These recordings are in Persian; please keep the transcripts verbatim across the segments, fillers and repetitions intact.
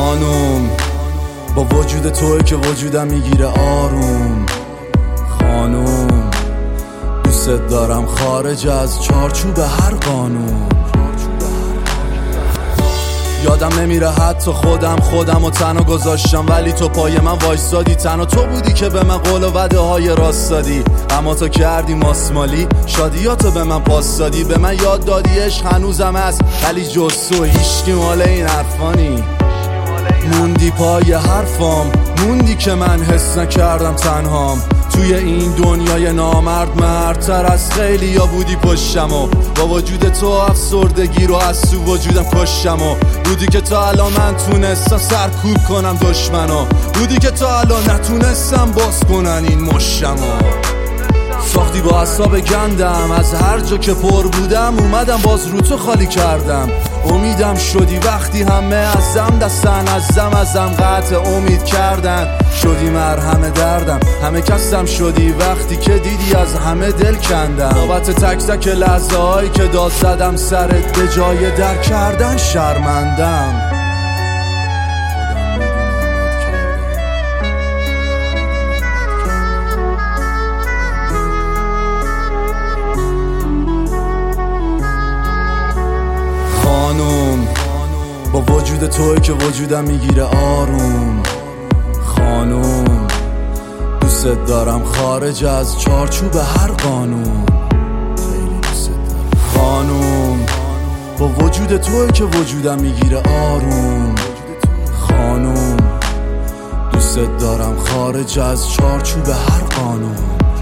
خانوم با وجود توی که وجودم میگیره آروم. خانوم دوست دارم خارج از چارچوب هر قانون. یادم نمیره حتی خودم خودم و تنها گذاشتم، ولی تو پای من وایسادی. تنها تو بودی که به من قول و وعده های راست دادی. اما تو کردی ماسمالی، شادیاتو به من پاس دادی. به من یاد دادی عشق هنوزم هست، ولی جز تو هیچکی مال این حرفانی. موندی پای حرفام، موندی که من حس نکردم تنهام. توی این دنیای نامرد مردتر از خیلی یا بودی پشتم و با وجود تو افسردگی رو از تو وجودم کشتم و بودی که تا الان من تونستم سرکوب کنم دشمنو. بودی که تا الان نتونستم باز کنن این مشتم و ساختی با اعصاب گندم. از هر جا که پر بودم اومدم باز رو تو خالی کردم. امیدم شدی وقتی همه ازم دستن، ازم ازم قطع امید کردن. شدی مرهم دردم، همه کسم شدی وقتی که دیدی از همه دل کندم. بابت تک تک لحظه هایی که داد زدم سرت، به جای در کردن شرمندم. خانوم با وجود توی که وجودم میگیره آروم. خانوم دوست دارم خارج از چارچوب هر قانون. خانوم با وجود توی که وجودم میگیره آروم. خانوم دوست دارم خارج از چارچوب هر قانون.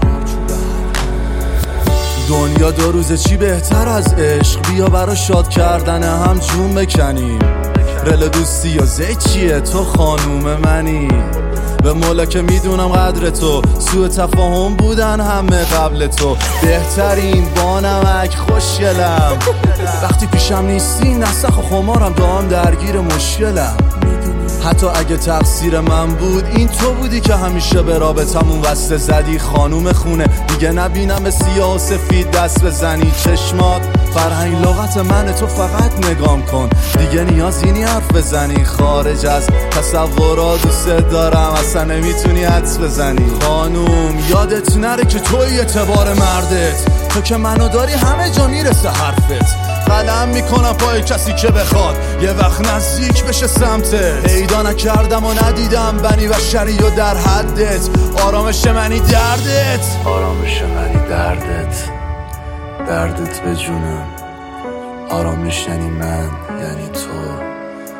دنیا دو روزه چی بهتر از عشق، بیا برا شاد کردن هم جون بکنیم. رل دوستی یا زید چیه، تو خانوم منی. به مولا که میدونم قدر تو، سوء تفاهم بودن همه قبل تو. بهترین با نمک خوشگلم، وقتی پیشم نیستی نسخ و خمارم دام درگیر مشکلم. حتی اگه تقصیر من بود این تو بودی که همیشه به رابطمون وصله زدی. خانوم خونه دیگه نبینم سیاه و سفید دست بزنی. چشمات فرهنگ لغت منه، تو فقط نگام کن دیگه نیازی نی حرف بزنی. خارج از تصورات دوست دارم، اصلا نمیتونی حدس بزنی. خانوم یادت نره که توی اعتبار مردت، تو که منو داری همه جا میرسه حرفت. قلم میکنم پای کسی که بخواد یه وقت نزدیک بشه سمتت. پیدا نکردم و ندیدم بنی بشری و در حدت. آرامش منی دردت، آرامش منی دردت، دردت به جونم. آرامش یعنی من، یعنی تو،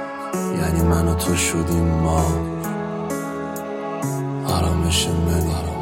یعنی من و تو شدیم ما. آرامش منی